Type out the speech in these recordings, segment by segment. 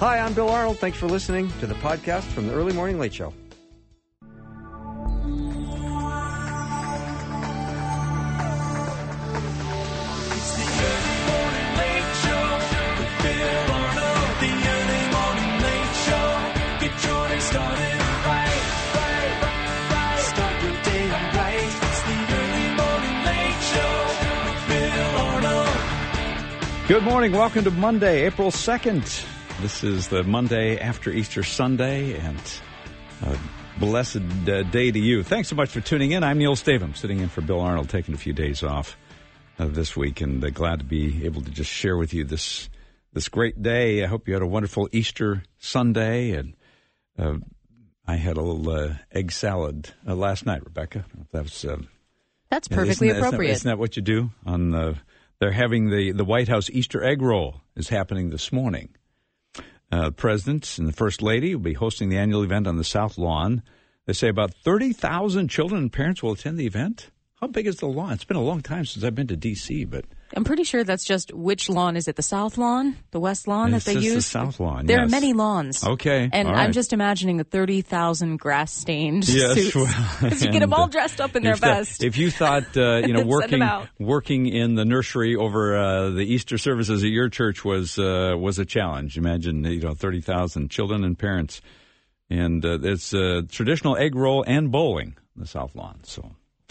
Hi, I'm Bill Arnold. Thanks for listening to the podcast from the Early Morning Late Show. It's the Early Morning Late Show with Bill Arnold. The Early Morning Late Show. Get your day started right. Start your day right. It's the Early Morning Late Show with Bill Arnold. Good morning. Welcome to Monday, April 2nd. This is the Monday after Easter Sunday, and a blessed day to you. Thanks so much for tuning in. I'm Neil Stavum, sitting in for Bill Arnold, taking a few days off this week, and glad to be able to just share with you this great day. I hope you had a wonderful Easter Sunday, and I had a little egg salad last night, Rebecca. That's perfectly appropriate. Isn't that what you do? They're having the White House Easter egg roll is happening this morning. The President and the First Lady will be hosting the annual event on the South Lawn. They say about 30,000 children and parents will attend the event. How big is the lawn? It's been a long time since I've been to D.C., but I'm pretty sure that's just which lawn. Is it the South Lawn, the West Lawn that they use? It's the South Lawn, There yes. are many lawns. Okay, and all right. I'm just imagining the 30,000 grass-stained yes, suits. Because you get them all dressed up in their best. If you thought, working in the nursery over the Easter services at your church was a challenge, imagine 30,000 children and parents, and it's traditional egg roll and bowling on the South Lawn. So,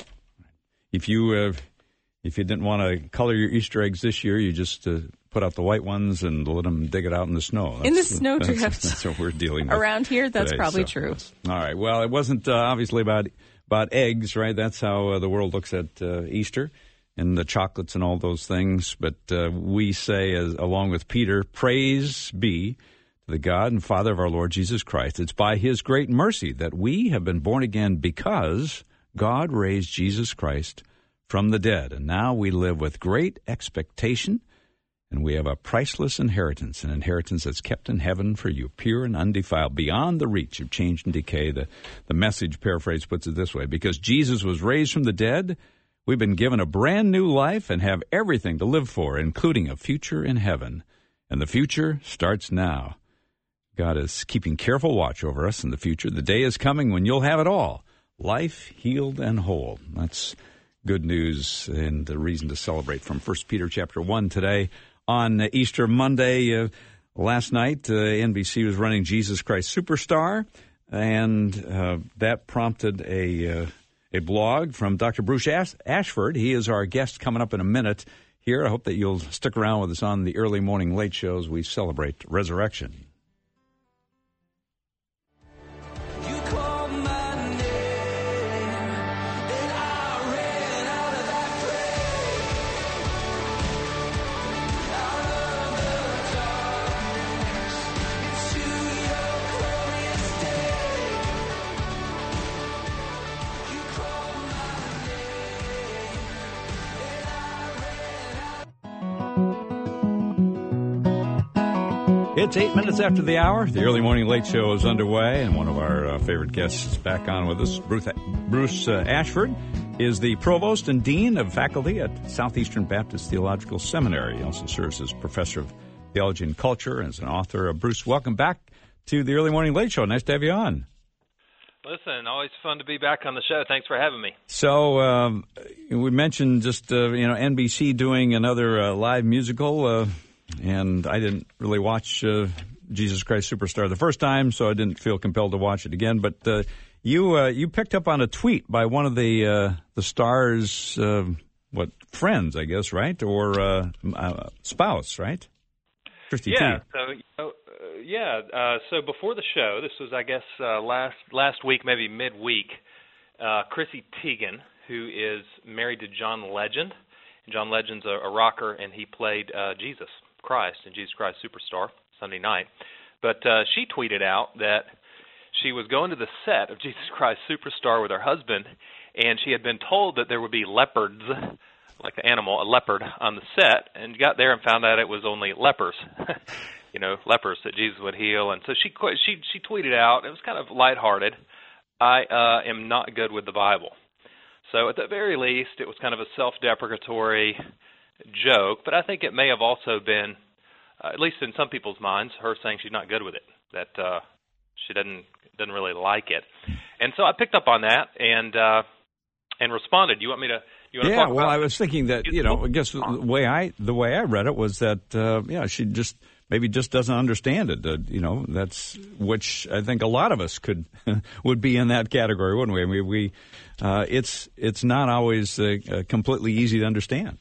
if you didn't want to color your Easter eggs this year, you just put out the white ones and let them dig it out in the snow. In the snow drifts. That's what we're dealing with. Around here, that's today, probably true. All right. Well, it wasn't obviously about eggs, right? That's how the world looks at Easter and the chocolates and all those things. But we say, along with Peter, praise be to the God and Father of our Lord Jesus Christ. It's by his great mercy that we have been born again because God raised Jesus Christ from the dead, and now we live with great expectation, and we have a priceless inheritance, an inheritance that's kept in heaven for you, pure and undefiled, beyond the reach of change and decay. The Message paraphrase puts it this way: because Jesus was raised from the dead, we've been given a brand new life and have everything to live for, including a future in heaven. And the future starts now. God is keeping careful watch over us in the future. The day is coming when you'll have it all, life healed and whole. That's good news and a reason to celebrate from 1 Peter chapter 1 today. On Easter Monday, last night, NBC was running Jesus Christ Superstar, and that prompted a blog from Dr. Bruce Ashford. He is our guest coming up in a minute here. I hope that you'll stick around with us on the Early Morning Late Show as we celebrate resurrection. You called my name, and I ran out of that grave, out of the darkness, into your glorious day. You called my name, and I ran out. It's 8 minutes after the hour. The Early Morning Late Show is underway, and one of our favorite guests is back on with us. Bruce Ashford is the Provost and Dean of Faculty at Southeastern Baptist Theological Seminary. He also serves as Professor of Theology and Culture and as an author. Bruce, welcome back to the Early Morning Late Show. Nice to have you on. Listen, always fun to be back on the show. Thanks for having me. So we mentioned just, NBC doing another live musical, and I didn't really watch Jesus Christ Superstar the first time, so I didn't feel compelled to watch it again. But you picked up on a tweet by one of the star's friends, I guess, right, or spouse, right? Christy Yeah. T. So before the show, this was, I guess, last week, maybe midweek. Chrissy Teigen, who is married to John Legend. John Legend's a rocker, and he played Jesus Christ in Jesus Christ Superstar Sunday night. But she tweeted out that she was going to the set of Jesus Christ Superstar with her husband, and she had been told that there would be leopards, like the animal, a leopard, on the set, and got there and found out it was only lepers, lepers that Jesus would heal. And so she tweeted out, it was kind of lighthearted, I am not good with the Bible. So at the very least, it was kind of a self-deprecatory joke, but I think it may have also been at least in some people's minds, her saying she's not good with it, that she doesn't really like it. And so I picked up on that and responded. You want me to? You want to talk about I was thinking that, I guess the way I read it was that she just doesn't understand it. That's which I think a lot of us would be in that category, wouldn't we? I mean, it's not always completely easy to understand.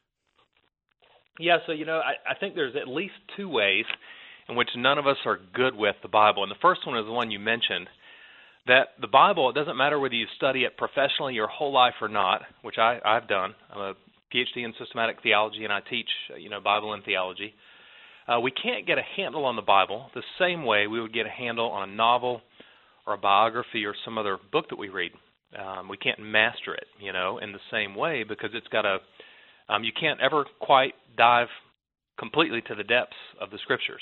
Yeah, so I think there's at least two ways in which none of us are good with the Bible, and the first one is the one you mentioned. That the Bible, it doesn't matter whether you study it professionally your whole life or not, which I've done. I'm a PhD in systematic theology, and I teach, Bible and theology. We can't get a handle on the Bible the same way we would get a handle on a novel or a biography or some other book that we read. We can't master it, in the same way because it's got you can't ever quite dive completely to the depths of the Scriptures.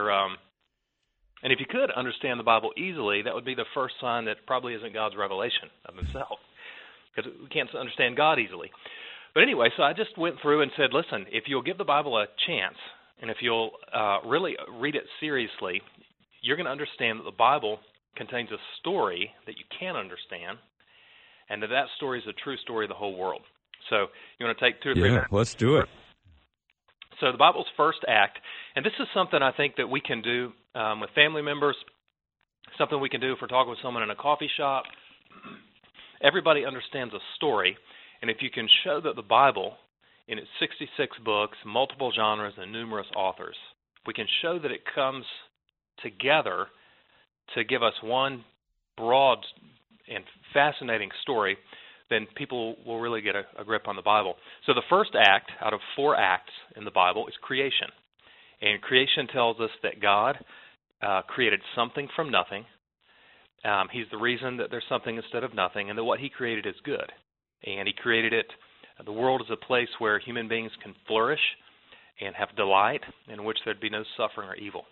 And if you could understand the Bible easily, that would be the first sign that it probably isn't God's revelation of himself, because we can't understand God easily. But anyway, so I just went through and said, listen, if you'll give the Bible a chance, and if you'll really read it seriously, you're going to understand that the Bible contains a story that you can understand, and that story is the true story of the whole world. So you want to take 2 or 3 minutes? Yeah, let's do it. So the Bible's first act, and this is something I think that we can do with family members, something we can do if we're talking with someone in a coffee shop. Everybody understands a story, and if you can show that the Bible, in its 66 books, multiple genres, and numerous authors, we can show that it comes together to give us one broad and fascinating story, then people will really get a grip on the Bible. So the first act out of 4 acts in the Bible is creation. And creation tells us that God created something from nothing. He's the reason that there's something instead of nothing, and that what he created is good. And he created it. The world is a place where human beings can flourish and have delight, in which there'd be no suffering or evil.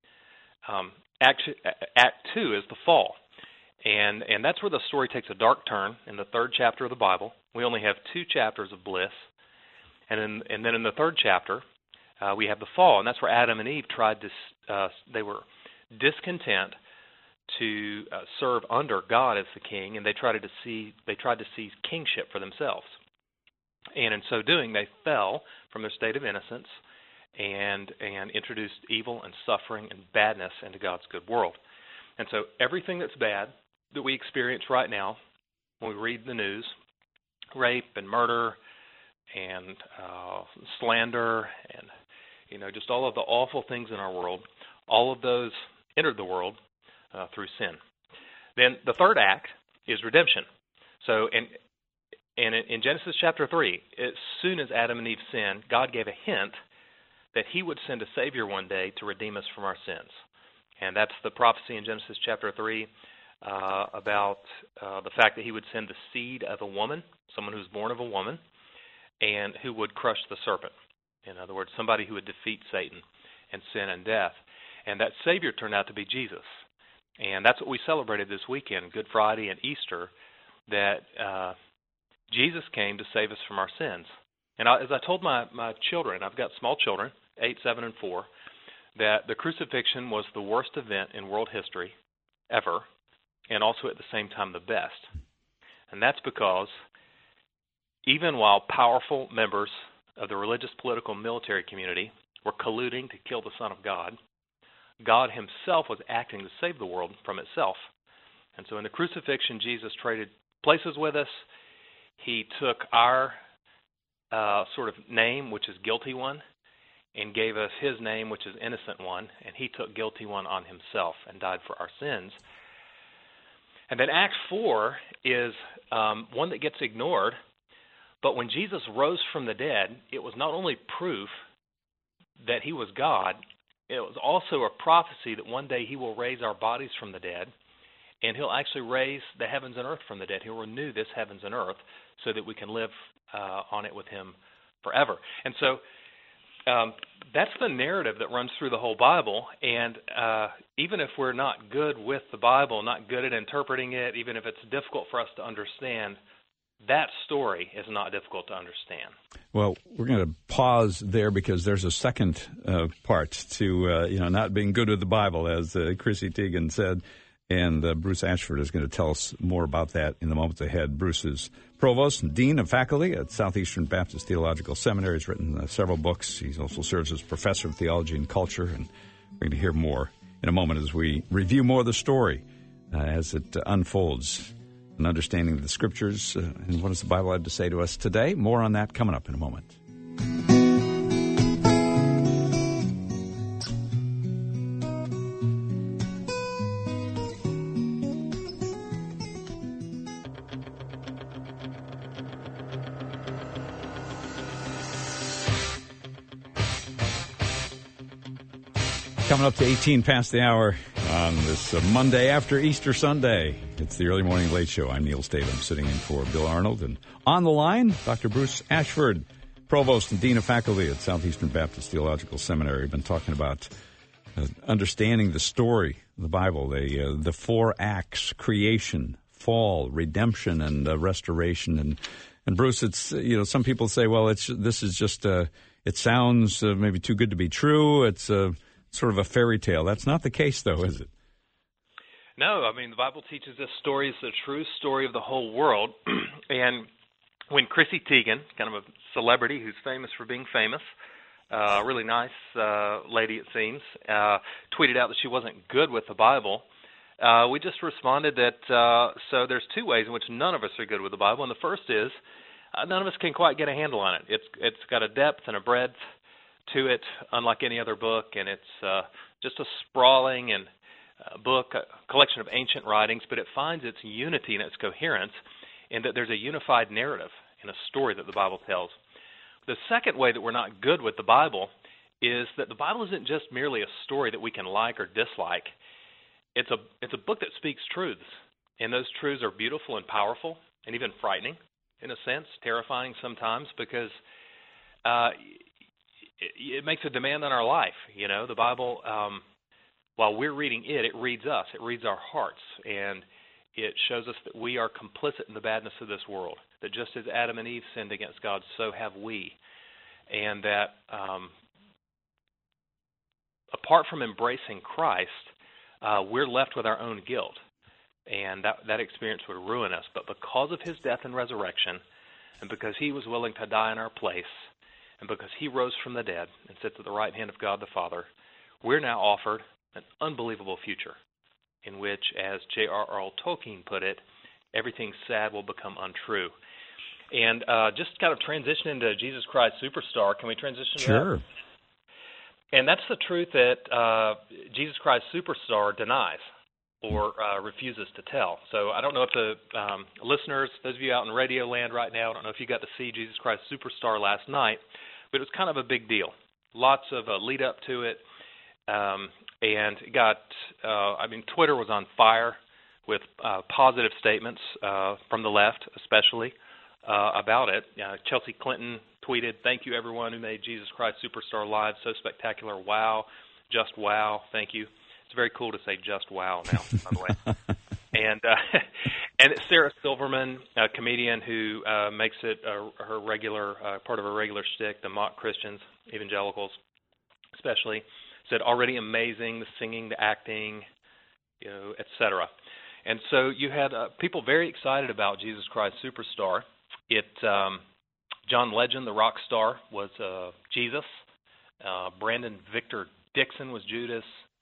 Act 2 is the fall. And that's where the story takes a dark turn in the 3rd chapter of the Bible. We only have 2 chapters of bliss. And then in the 3rd chapter, we have the fall. And that's where Adam and Eve they were discontent to serve under God as the king, and they tried to seize kingship for themselves. And in so doing, they fell from their state of innocence and introduced evil and suffering and badness into God's good world. And so everything that's bad that we experience right now when we read the news, rape and murder and slander and just all of the awful things in our world, all of those entered the world through sin. Then the 3rd act is redemption. So in Genesis chapter 3, as soon as Adam and Eve sinned, God gave a hint that he would send a Savior one day to redeem us from our sins. And that's the prophecy in Genesis chapter 3 about the fact that he would send the seed of a woman, someone who's born of a woman, and who would crush the serpent. In other words, somebody who would defeat Satan and sin and death. And that Savior turned out to be Jesus. And that's what we celebrated this weekend, Good Friday and Easter, that Jesus came to save us from our sins. And as I told my children, I've got small children, 8, 7, and 4, that the crucifixion was the worst event in world history ever, and also at the same time the best. And that's because even while powerful members of the religious, political, military community were colluding to kill the Son of God, God himself was acting to save the world from itself. And so in the crucifixion, Jesus traded places with us. He took our sort of name, which is guilty one, and gave us his name, which is innocent one, and he took guilty one on himself and died for our sins. And then Act 4 is one that gets ignored, but when Jesus rose from the dead, it was not only proof that he was God, it was also a prophecy that one day he will raise our bodies from the dead, and he'll actually raise the heavens and earth from the dead. He'll renew this heavens and earth so that we can live on it with him forever. And so that's the narrative that runs through the whole Bible. And even if we're not good with the Bible, not good at interpreting it, even if it's difficult for us to understand, that story is not difficult to understand. Well, we're going to pause there because there's a second part to not being good with the Bible, as Chrissy Teigen said, and Bruce Ashford is going to tell us more about that in the moments ahead. Bruce is provost and dean of faculty at Southeastern Baptist Theological Seminary. He's written several books. He also serves as professor of theology and culture, and we're going to hear more in a moment as we review more of the story as it unfolds. And understanding the Scriptures and what does the Bible have to say to us today. More on that coming up in a moment. Coming up to 18 past the hour on this Monday after Easter Sunday. It's the Early Morning Late Show. I'm Neil Stavum, sitting in for Bill Arnold. And on the line, Dr. Bruce Ashford, Provost and Dean of Faculty at Southeastern Baptist Theological Seminary. We've been talking about understanding the story of the Bible, the four acts: creation, fall, redemption, and restoration. And Bruce, it's some people say, well, this is just it sounds maybe too good to be true. It's sort of a fairy tale. That's not the case, though, is it? No, I mean, the Bible teaches this story is the true story of the whole world. And when Chrissy Teigen, kind of a celebrity who's famous for being famous, a really nice lady it seems, tweeted out that she wasn't good with the Bible, we just responded that so there's two ways in which none of us are good with the Bible. And the first is none of us can quite get a handle on it. It's got a depth and a breadth to it, unlike any other book, and it's just a sprawling and book, a collection of ancient writings, but it finds its unity and its coherence in that there's a unified narrative and a story that the Bible tells. The second way that we're not good with the Bible is that the Bible isn't just merely a story that we can like or dislike. It's a book that speaks truths, and those truths are beautiful and powerful and even frightening in a sense, terrifying sometimes, because it makes a demand on our life. The Bible, while we're reading it reads us. It reads our hearts, and it shows us that we are complicit in the badness of this world, that just as Adam and Eve sinned against God, so have we, and that apart from embracing Christ, we're left with our own guilt, and that experience would ruin us. But because of his death and resurrection, and because he was willing to die in our place, and because he rose from the dead and sits at the right hand of God the Father, we're now offered an unbelievable future in which, as J.R.R. Tolkien put it, everything sad will become untrue. And just kind of transition into Jesus Christ Superstar, can we transition to that? Sure. And that's the truth that Jesus Christ Superstar denies or refuses to tell. So I don't know if the listeners, those of you out in Radio Land right now, I don't know if you got to see Jesus Christ Superstar last night, but it was kind of a big deal. Lots of lead up to it, and it got, Twitter was on fire with positive statements from the left, especially, about it. Chelsea Clinton tweeted, "Thank you, everyone who made Jesus Christ Superstar Live so spectacular. Wow, just wow, thank you." It's very cool to say just wow now, by the way. And Sarah Silverman, a comedian who makes it her regular part of her regular shtick, to mock Christians, evangelicals especially, said already amazing, the singing, the acting, etc. And so you had people very excited about Jesus Christ Superstar. John Legend, the rock star, was Jesus. Brandon Victor Dixon was Judas.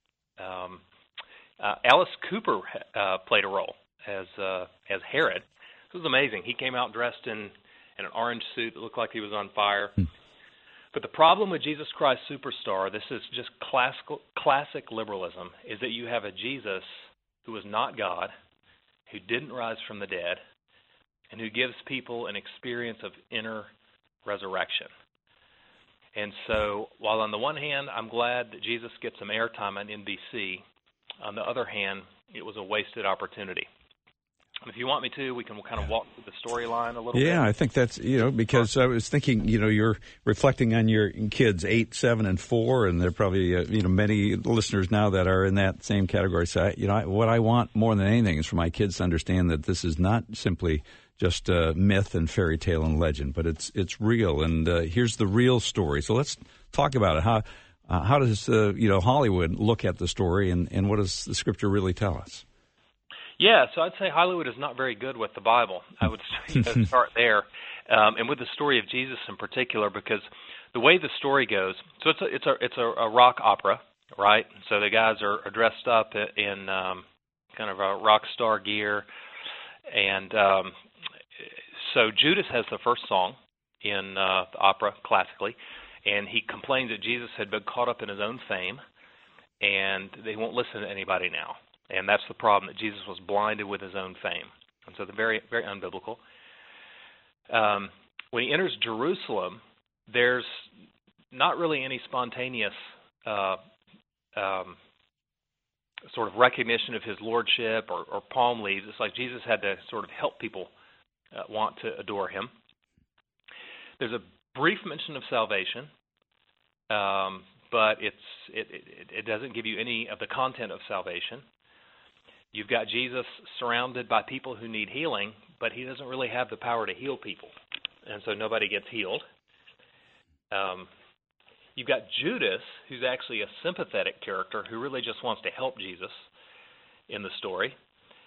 Alice Cooper played a role as Herod. It was amazing. He came out dressed in an orange suit that looked like he was on fire. But the problem with Jesus Christ Superstar, this is just classic liberalism, is that you have a Jesus who was not God, who didn't rise from the dead, and who gives people an experience of inner resurrection. And so, while on the one hand, I'm glad that Jesus gets some airtime on NBC, on the other hand, it was a wasted opportunity. If you want me to, we can kind of walk through the storyline a little bit. Yeah, I think that's, because I was thinking, you're reflecting on your kids, 8, 7, and 4, and there are probably, many listeners now that are in that same category. So, what I want more than anything is for my kids to understand that this is not simply just myth and fairy tale and legend, but it's real, and here's the real story. So let's talk about it. How does, Hollywood look at the story, and what does the Scripture really tell us? Yeah, so I'd say Hollywood is not very good with the Bible. I would start there, and with the story of Jesus in particular, because the way the story goes, so it's a rock opera, right? So the guys are dressed up in kind of a rock star gear, and so Judas has the first song in the opera classically, and he complains that Jesus had been caught up in his own fame, and they won't listen to anybody now. And that's the problem, that Jesus was blinded with his own fame. And so they're very, very unbiblical. When he enters Jerusalem, there's not really any spontaneous sort of recognition of his lordship or palm leaves. It's like Jesus had to sort of help people want to adore him. There's a brief mention of salvation, but it doesn't give you any of the content of salvation. You've got Jesus surrounded by people who need healing, but he doesn't really have the power to heal people, and so nobody gets healed. You've got Judas, who's actually a sympathetic character who really just wants to help Jesus in the story.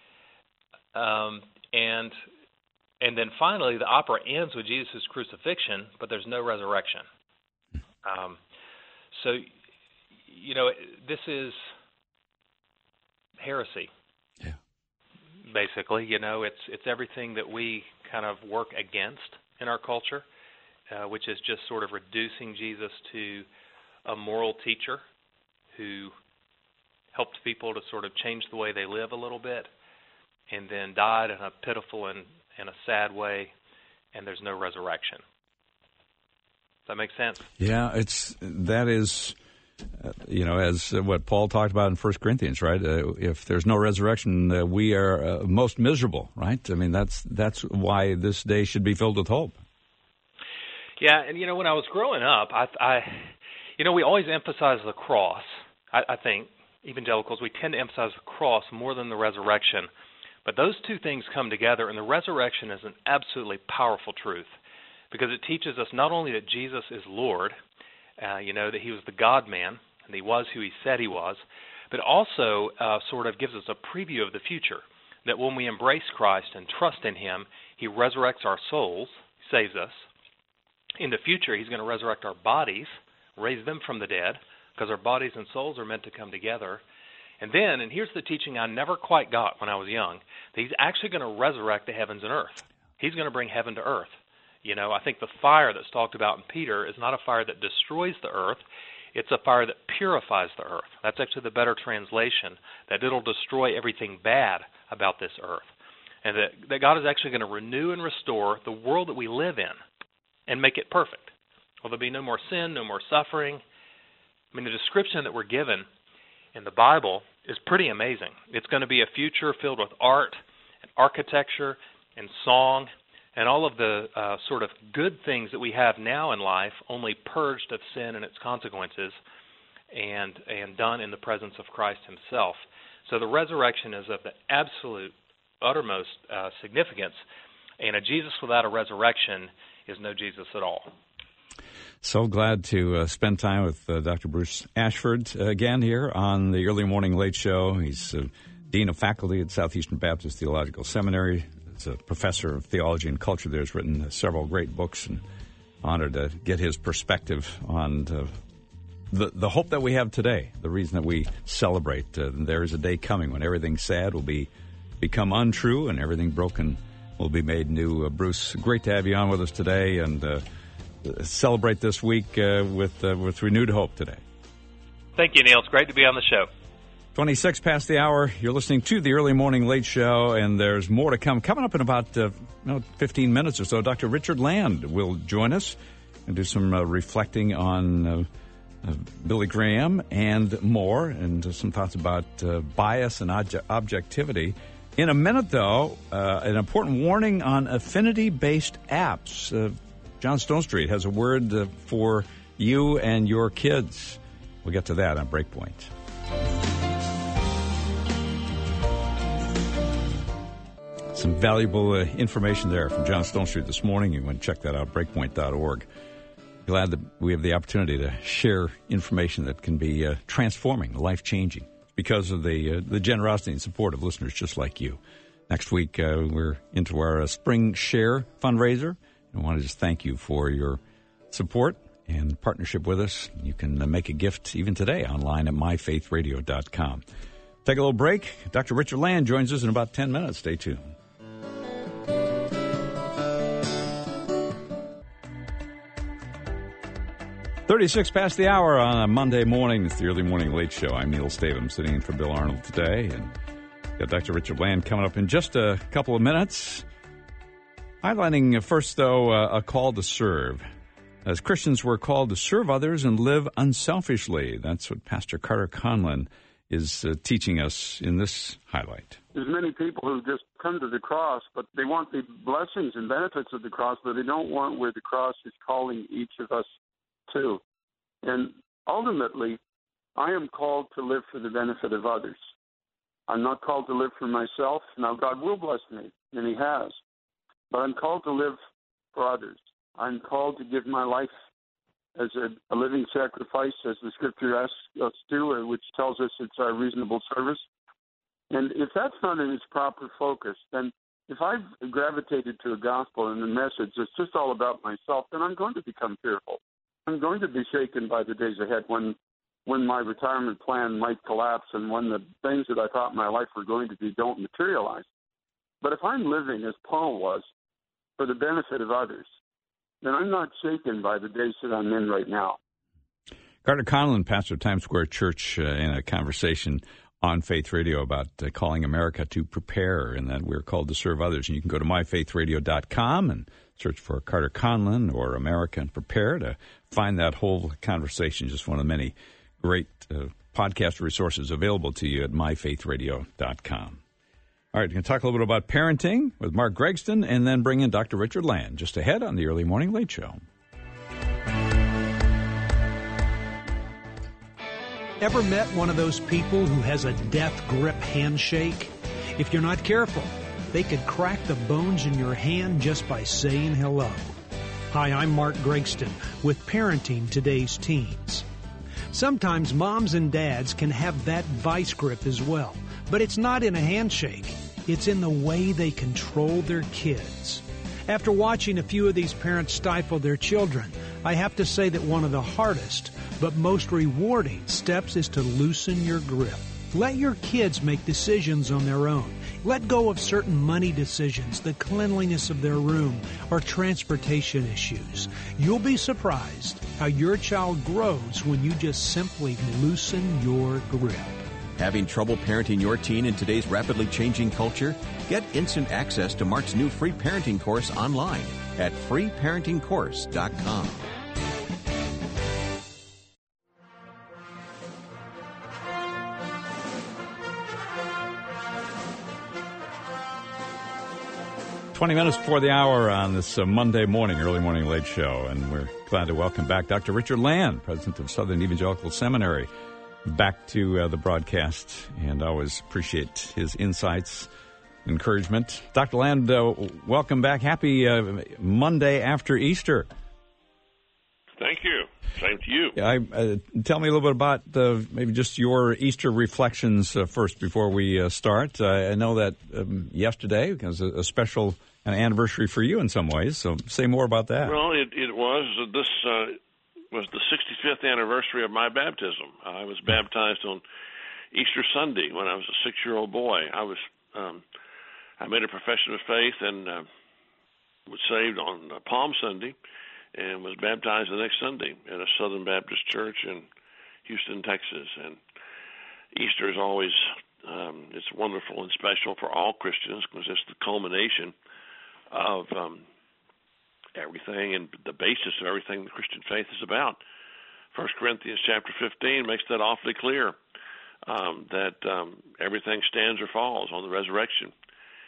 And then finally, the opera ends with Jesus' crucifixion, but there's no resurrection. So, this is heresy. Yeah. Basically, it's everything that we kind of work against in our culture, which is just sort of reducing Jesus to a moral teacher who helped people to sort of change the way they live a little bit, and then died in a pitiful and a sad way, and there's no resurrection. Does that make sense? Yeah, that is, as what Paul talked about in 1 Corinthians, right? If there's no resurrection, we are most miserable, right? I mean, that's why this day should be filled with hope. Yeah, and when I was growing up, I we always emphasize the cross. I think evangelicals, we tend to emphasize the cross more than the resurrection. But those two things come together, and the resurrection is an absolutely powerful truth, because it teaches us not only that Jesus is Lord, that he was the God-man, and he was who he said he was, but also sort of gives us a preview of the future, that when we embrace Christ and trust in him, he resurrects our souls, saves us. In the future, he's going to resurrect our bodies, raise them from the dead, because our bodies and souls are meant to come together. And then, and here's the teaching I never quite got when I was young, that he's actually going to resurrect the heavens and earth. He's going to bring heaven to earth. I think the fire that's talked about in Peter is not a fire that destroys the earth. It's a fire that purifies the earth. That's actually the better translation, that it'll destroy everything bad about this earth. And that God is actually going to renew and restore the world that we live in and make it perfect. Well, there'll be no more sin, no more suffering. I mean, the description that we're given in the Bible is pretty amazing. It's going to be a future filled with art and architecture and song and all of the sort of good things that we have now in life, only purged of sin and its consequences and done in the presence of Christ himself. So the resurrection is of the absolute, uttermost significance, and a Jesus without a resurrection is no Jesus at all. So glad to spend time with Dr. Bruce Ashford again here on the Early Morning Late Show. He's Dean of Faculty at Southeastern Baptist Theological Seminary. He's a professor of theology and culture there. He's written several great books, and honored to get his perspective on the hope that we have today, the reason that we celebrate. There is a day coming when everything sad will become untrue and everything broken will be made new. Bruce, great to have you on with us today, and celebrate this week with renewed hope today. Thank you, Neil. It's great to be on the show. 26 past the hour. You're listening to the Early Morning Late Show, and there's more to come. Coming up in about 15 minutes or so, Dr. Richard Land will join us and do some reflecting on Billy Graham and more, and some thoughts about bias and objectivity. In a minute, though, an important warning on affinity-based apps. John Stonestreet has a word for you and your kids. We'll get to that on Breakpoint. Some valuable information there from John Stonestreet this morning. You want to check that out, breakpoint.org. Glad that we have the opportunity to share information that can be transforming, life-changing, because of the generosity and support of listeners just like you. Next week, we're into our Spring Share fundraiser. I want to just thank you for your support and partnership with us. You can make a gift even today online at myfaithradio.com. Take a little break. Dr. Richard Land joins us in about 10 minutes. Stay tuned. "36 past the hour on a Monday morning. It's the Early Morning Late Show. I'm Neil Stavum, sitting in for Bill Arnold today. And got Dr. Richard Land coming up in just a couple of minutes. Highlighting first, though, a call to serve. As Christians, we're called to serve others and live unselfishly. That's what Pastor Carter Conlon is teaching us in this highlight. There's many people who just come to the cross, but they want the blessings and benefits of the cross, but they don't want where the cross is calling each of us to. And ultimately, I am called to live for the benefit of others. I'm not called to live for myself. Now, God will bless me, and He has. But I'm called to live for others. I'm called to give my life as a living sacrifice, as the Scripture asks us to, which tells us it's our reasonable service. And if that's not in its proper focus, then if I've gravitated to a gospel and a message that's just all about myself, then I'm going to become fearful. I'm going to be shaken by the days ahead when my retirement plan might collapse and when the things that I thought my life were going to be don't materialize. But if I'm living as Paul was for the benefit of others, then I'm not shaken by the days that I'm in right now. Carter Conlon, pastor of Times Square Church, in a conversation on Faith Radio about calling America to prepare, and that we're called to serve others. And you can go to myfaithradio.com and search for Carter Conlon or America and Prepare to find that whole conversation. Just one of the many great podcast resources available to you at myfaithradio.com. All right, we're going to talk a little bit about parenting with Mark Gregston and then bring in Dr. Richard Land just ahead on the Early Morning Late Show. Ever met one of those people who has a death grip handshake? If you're not careful, they could crack the bones in your hand just by saying hello. Hi, I'm Mark Gregston with Parenting Today's Teens. Sometimes moms and dads can have that vice grip as well, but it's not in a handshake. It's in the way they control their kids. After watching a few of these parents stifle their children, I have to say that one of the hardest but most rewarding steps is to loosen your grip. Let your kids make decisions on their own. Let go of certain money decisions, the cleanliness of their room, or transportation issues. You'll be surprised how your child grows when you just simply loosen your grip. Having trouble parenting your teen in today's rapidly changing culture? Get instant access to Mark's new free parenting course online at freeparentingcourse.com. "20 minutes before the hour on this Monday morning, Early Morning Late Show, and we're glad to welcome back Dr. Richard Land, president of Southern Evangelical Seminary, back to the broadcast, and I always appreciate his insights, encouragement. Dr. Land, welcome back. Happy Monday after Easter. Thank you. Same to you. Tell me a little bit about maybe just your Easter reflections first before we start. I know that yesterday was a special anniversary for you in some ways, so say more about that. Well, it was. This was the 65th anniversary of my baptism. I was baptized on Easter Sunday when I was a 6-year-old boy. I made a profession of faith and was saved on Palm Sunday, and was baptized the next Sunday at a Southern Baptist church in Houston, Texas. And Easter is always, it's wonderful and special for all Christians because it's the culmination of everything and the basis of everything the Christian faith is about. 1 Corinthians chapter 15 makes that awfully clear, that everything stands or falls on the resurrection.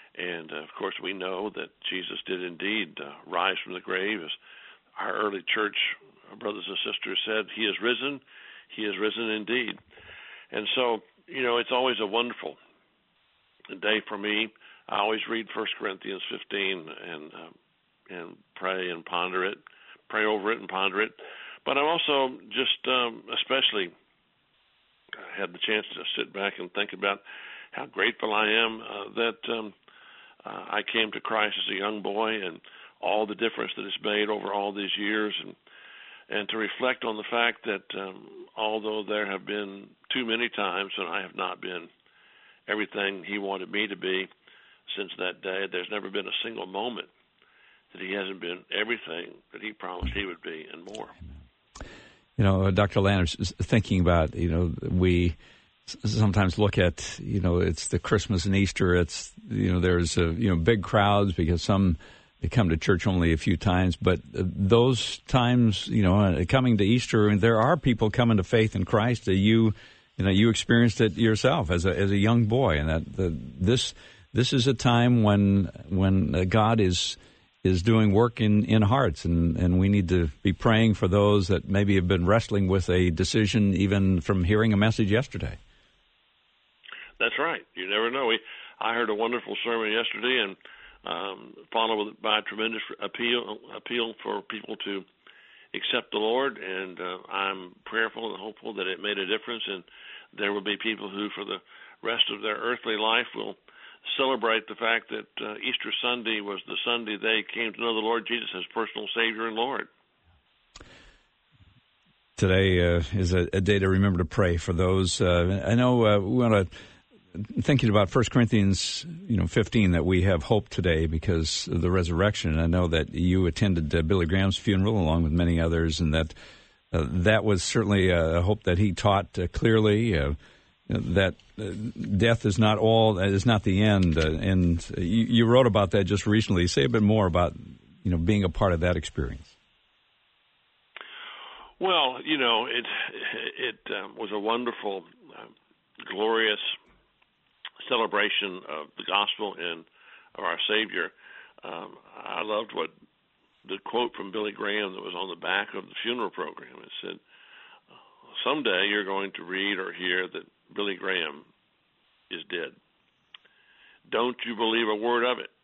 And, of course, we know that Jesus did indeed rise from the grave. As our early church brothers and sisters said, he is risen. He is risen indeed. And so, it's always a wonderful day for me. I always read 1 Corinthians 15 and pray and ponder it, pray over it and ponder it. But I'm also just especially had the chance to sit back and think about how grateful I am that I came to Christ as a young boy, and all the difference that it's made over all these years, and to reflect on the fact that although there have been too many times when I have not been everything he wanted me to be since that day, there's never been a single moment that he hasn't been everything that he promised he would be and more. Dr. Landers, thinking about, we sometimes look at, it's the Christmas and Easter. It's, there's, big crowds because they come to church only a few times. But those times, coming to Easter, there are people coming to faith in Christ. You experienced it yourself as a young boy, and this is a time when God is doing work in hearts, and we need to be praying for those that maybe have been wrestling with a decision even from hearing a message yesterday. That's right. You never know. I heard a wonderful sermon yesterday, and followed by a tremendous appeal for people to accept the Lord, and I'm prayerful and hopeful that it made a difference, and there will be people who, for the rest of their earthly life, will celebrate the fact that Easter Sunday was the Sunday they came to know the Lord Jesus as personal Savior and Lord. Today is a day to remember to pray for those. I know we want to, thinking about 1 Corinthians 15, that we have hope today because of the resurrection. I know that you attended Billy Graham's funeral along with many others, and that was certainly a hope that he taught clearly. That death is not the end, and you wrote about that just recently. Say a bit more about being a part of that experience. Well, it was a wonderful, glorious celebration of the gospel and of our Savior. I loved what the quote from Billy Graham that was on the back of the funeral program. It said, "Someday you're going to read or hear that Billy Graham is dead. Don't you believe a word of it.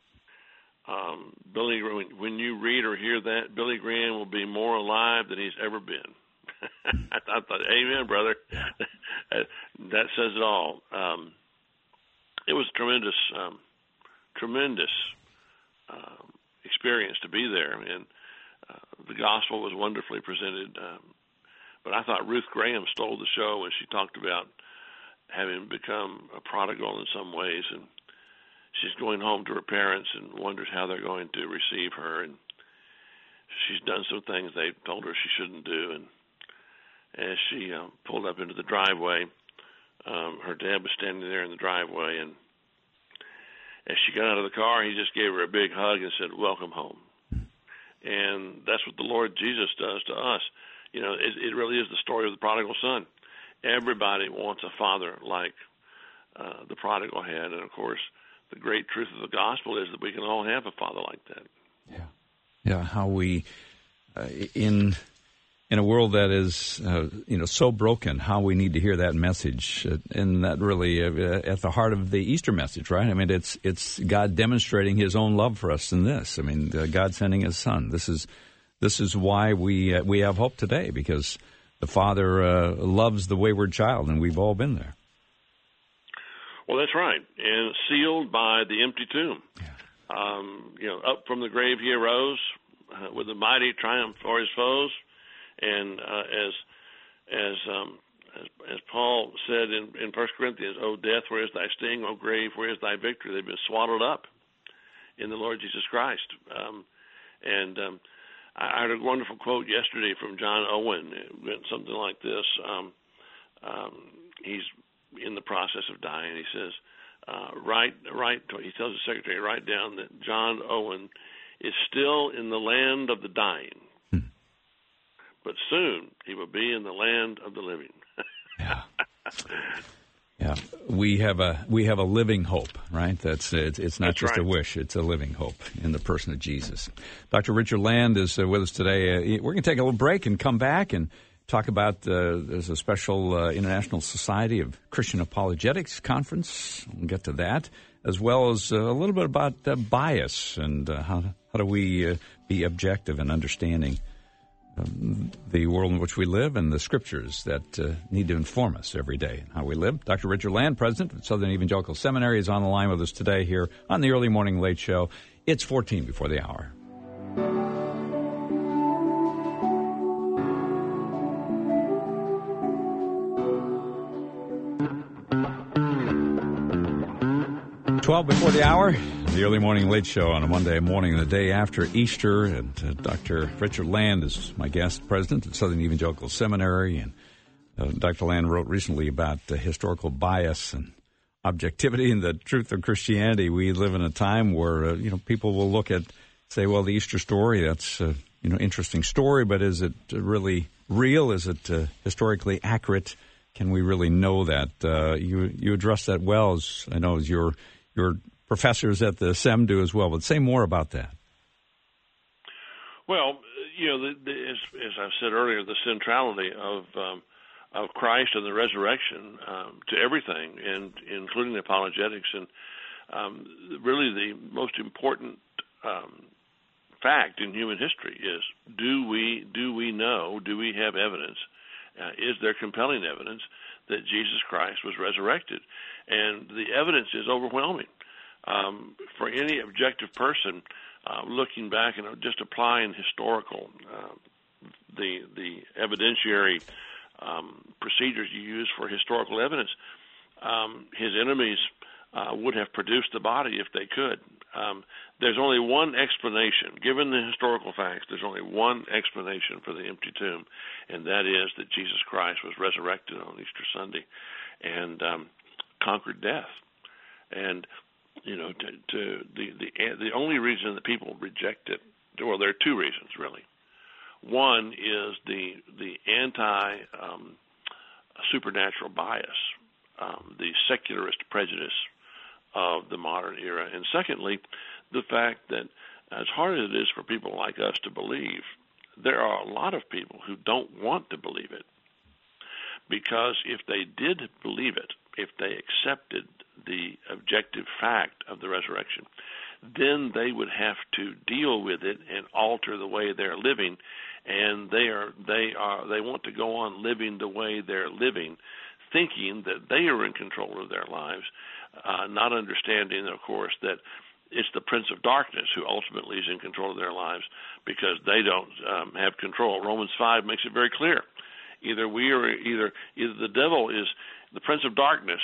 When you read or hear that, Billy Graham will be more alive than he's ever been." I thought, amen, brother. That says it all. It was a tremendous experience to be there, and the gospel was wonderfully presented. But I thought Ruth Graham stole the show when she talked about having become a prodigal in some ways, and she's going home to her parents and wonders how they're going to receive her, and she's done some things they told her she shouldn't do, and as she pulled up into the driveway, her dad was standing there in the driveway, and as she got out of the car, he just gave her a big hug and said, "Welcome home." And that's what the Lord Jesus does to us. It really is the story of the prodigal son. Everybody wants a father like the prodigal had, and of course, the great truth of the gospel is that we can all have a father like that. Yeah. How we in a world that is so broken, how we need to hear that message, and that really at the heart of the Easter message, right? I mean, it's God demonstrating His own love for us in this. I mean, God sending His Son. This is why we have hope today, because the Father loves the wayward child, and we've all been there. Well, that's right, and sealed by the empty tomb. Up from the grave He arose with a mighty triumph for His foes, and as Paul said in 1 Corinthians, "O death, where is thy sting? O grave, where is thy victory?" They've been swaddled up in the Lord Jesus Christ. I heard a wonderful quote yesterday from John Owen. It went something like this. He's in the process of dying. He says, he tells his secretary, write down that John Owen is still in the land of the dying, but soon he will be in the land of the living. Yeah, we have a living hope, right? It's not just a wish; it's a living hope in the person of Jesus. Dr. Richard Land is with us today. We're going to take a little break and come back and talk about there's a special International Society of Christian Apologetics conference. We'll get to that, as well as a little bit about bias and how do we be objective in understanding the world in which we live and the scriptures that need to inform us every day in how we live. Dr. Richard Land, president of Southern Evangelical Seminary, is on the line with us today here on the Early Morning Late Show. It's 14 before the hour. Twelve before the hour, the Early Morning Late Show on a Monday morning, the day after Easter. And Dr. Richard Land is my guest, president of Southern Evangelical Seminary. And Dr. Land wrote recently about historical bias and objectivity and the truth of Christianity. We live in a time where people will look at, say, well, the Easter story, that's interesting story, but is it really real? Is it historically accurate? Can we really know that? You address that well, as I know as your professors at the SEM do as well, but say more about that. Well, as I said earlier, the centrality of Christ and the resurrection to everything, and including the apologetics, and really the most important fact in human history is: do we know? Do we have evidence? Is there compelling evidence that Jesus Christ was resurrected? And the evidence is overwhelming. For any objective person looking back and just applying historical, the evidentiary procedures you use for historical evidence, his enemies would have produced the body if they could. There's only one explanation. Given the historical facts, there's only one explanation for the empty tomb, and that is that Jesus Christ was resurrected on Easter Sunday and conquered death. And the only reason that people reject it, well, there are two reasons really. One is the anti supernatural bias, the secularist prejudice of the modern era, and secondly, the fact that as hard as it is for people like us to believe, there are a lot of people who don't want to believe it, because if they did believe it, if they accepted the objective fact of the resurrection, then they would have to deal with it and alter the way they're living, and they want to go on living the way they're living, thinking that they are in control of their lives, not understanding, of course, that it's the Prince of Darkness who ultimately is in control of their lives, because they don't have control. Romans 5 makes it very clear. Either the devil is the Prince of Darkness,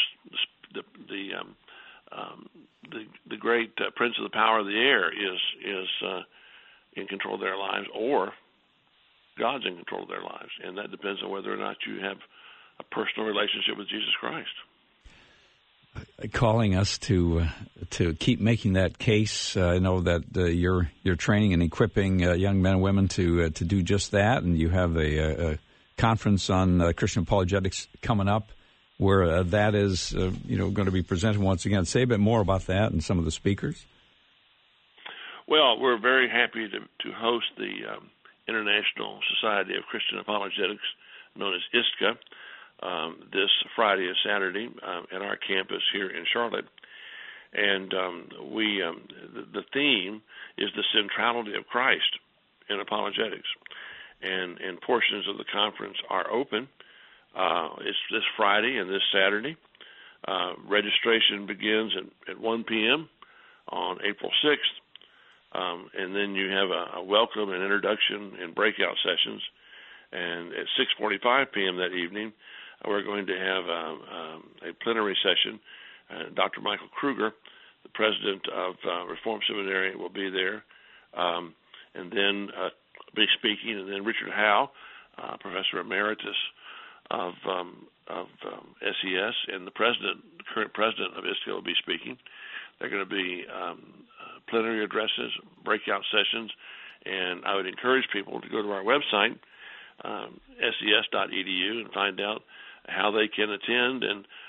the great Prince of the power of the air is in control of their lives, or God's in control of their lives, and that depends on whether or not you have a personal relationship with Jesus Christ. Calling us to keep making that case. I know that you're training and equipping young men and women to do just that, and you have a conference on Christian apologetics coming up, where that is going to be presented once again. Say a bit more about that and some of the speakers. Well, we're very happy to host the International Society of Christian Apologetics, known as ISCA, this Friday and Saturday at our campus here in Charlotte. And the theme is the centrality of Christ in apologetics. And portions of the conference are open. It's this Friday and this Saturday. Registration begins at 1 p.m. on April 6th. And then you have a welcome and introduction and breakout sessions. And at 6:45 p.m. that evening, we're going to have a plenary session. Dr. Michael Kruger, the president of Reformed Seminary, will be there, and then be speaking. And then Richard Howe, professor emeritus of SES, and the current president of ISCA, will be speaking. They're going to be plenary addresses, breakout sessions, and I would encourage people to go to our website, ses.edu, and find out how they can attend and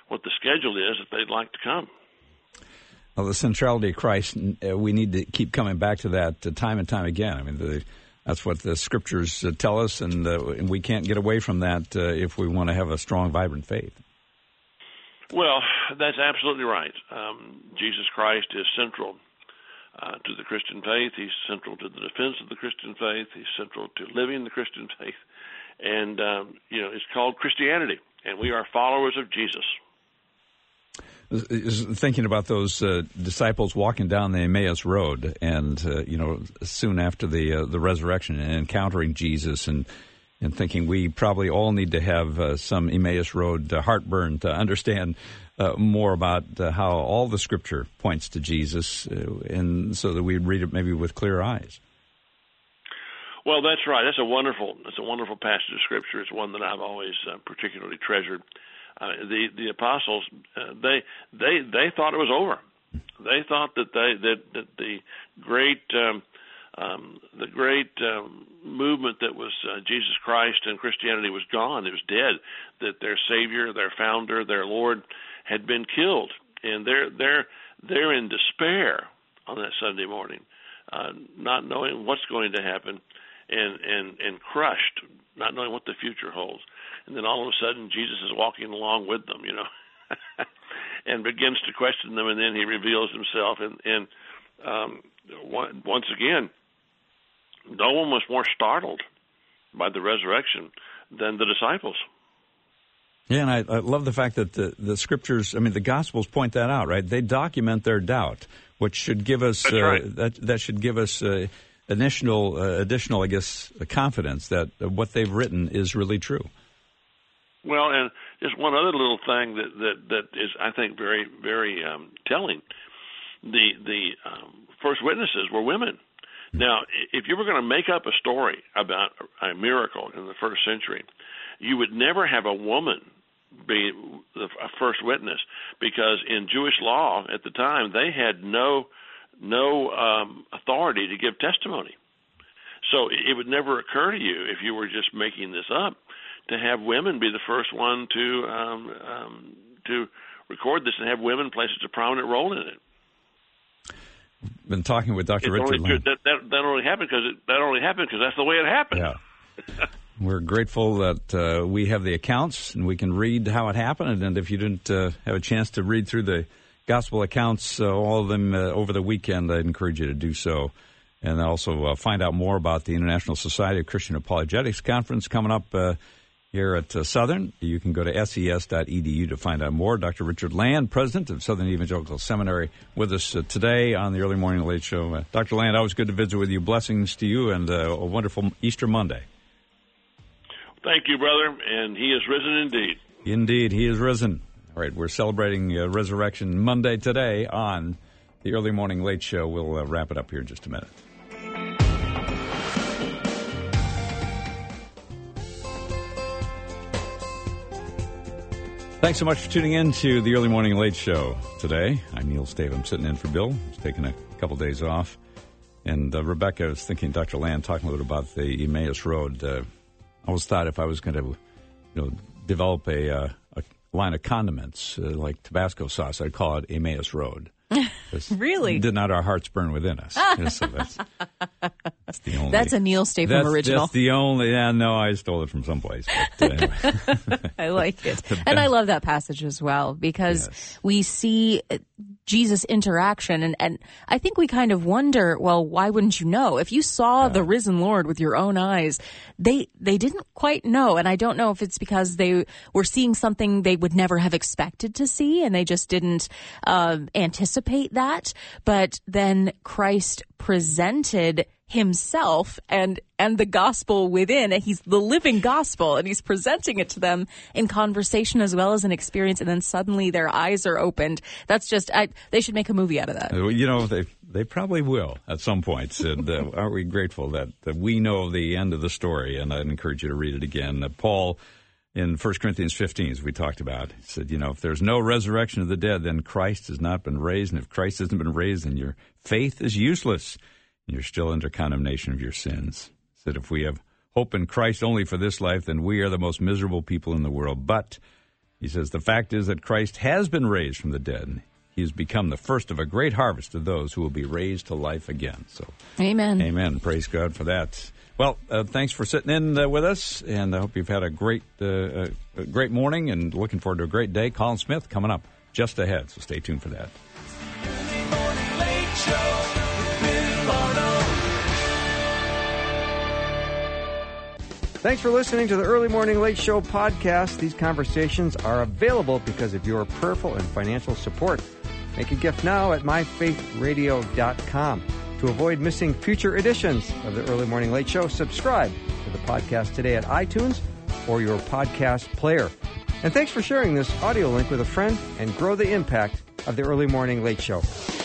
what the schedule is if they'd like to come. Well, the centrality of Christ, we need to keep coming back to that time and time again. I mean, that's what the Scriptures tell us, and we can't get away from that if we want to have a strong, vibrant faith. Well, that's absolutely right. Jesus Christ is central to the Christian faith. He's central to the defense of the Christian faith. He's central to living the Christian faith. And, it's called Christianity, and we are followers of Jesus. Thinking about those disciples walking down the Emmaus Road, and soon after the resurrection, and encountering Jesus, and thinking we probably all need to have some Emmaus Road heartburn to understand more about how all the Scripture points to Jesus, and so that we read it maybe with clear eyes. Well, that's right. That's a wonderful passage of Scripture. It's one that I've always particularly treasured. The apostles, they thought it was over. They thought that the great movement that was Jesus Christ and Christianity was gone. It was dead. That their Savior, their Founder, their Lord had been killed, and they're in despair on that Sunday morning, not knowing what's going to happen, and crushed, not knowing what the future holds. And then all of a sudden, Jesus is walking along with them, and begins to question them, and then he reveals himself. And once again, no one was more startled by the resurrection than the disciples. Yeah, and I love the fact that the Scriptures, the Gospels point that out, right? They document their doubt, which should give us that should give us additional, I guess, confidence that what they've written is really true. Well, and just one other little thing that is, I think, very, very telling. The first witnesses were women. Now, if you were going to make up a story about a miracle in the first century, you would never have a woman be a first witness, because in Jewish law at the time, they had no authority to give testimony. So it would never occur to you, if you were just making this up, to have women be the first one to record this and have women play such a prominent role in it. Been talking with Dr. Richard Land. That only happened because that's the way it happened. Yeah. We're grateful that we have the accounts and we can read how it happened. And if you didn't have a chance to read through the gospel accounts, all of them over the weekend, I'd encourage you to do so. And also find out more about the International Society of Christian Apologetics Conference coming up here at Southern. You can go to ses.edu to find out more. Dr. Richard Land, president of Southern Evangelical Seminary, with us today on the Early Morning Late Show. Dr. Land, always good to visit with you. Blessings to you, and a wonderful Easter Monday. Thank you, brother, and he is risen indeed. Indeed, he is risen. All right, we're celebrating Resurrection Monday today on the Early Morning Late Show. We'll wrap it up here in just a minute. Thanks so much for tuning in to the Early Morning Late Show today. I'm Neil Stave. I'm sitting in for Bill. He's taking a couple days off. And Rebecca, I was thinking, Dr. Land, talking a little about the Emmaus Road. I always thought if I was going to, develop a line of condiments like Tabasco sauce, I'd call it Emmaus Road. Really? Did not our hearts burn within us? So that's the only. That's a Neil Statham original. That's the only. Yeah, no, I stole it from someplace. But, anyway. I like it, and I love that passage as well because we see Jesus' interaction, and I think we kind of wonder, well, why wouldn't you know? If you saw the risen Lord with your own eyes, they didn't quite know, and I don't know if it's because they were seeing something they would never have expected to see, and they just didn't anticipate that. But then Christ presented himself and the gospel within. He's the living gospel, and he's presenting it to them in conversation as well as an experience, and then suddenly their eyes are opened. That's just, they should make a movie out of that. They probably will at some point. And aren't we grateful that we know the end of the story? And I'd encourage you to read it again. Paul, in 1 Corinthians 15, as we talked about, said, if there's no resurrection of the dead, then Christ has not been raised. And if Christ hasn't been raised, then your faith is useless. You're still under condemnation of your sins. He said, if we have hope in Christ only for this life, then we are the most miserable people in the world. But He says, the fact is that Christ has been raised from the dead. He has become the first of a great harvest of those who will be raised to life again. So, amen. Amen. Praise God for that. Well, thanks for sitting in with us, and I hope you've had a great morning and looking forward to a great day. Colin Smith coming up just ahead, so stay tuned for that. Morning Late Show with Bill Arnold. Thanks for listening to the Early Morning Late Show podcast. These conversations are available because of your prayerful and financial support. Make a gift now at myfaithradio.com. To avoid missing future editions of the Early Morning Late Show, subscribe to the podcast today at iTunes or your podcast player. And thanks for sharing this audio link with a friend and grow the impact of the Early Morning Late Show.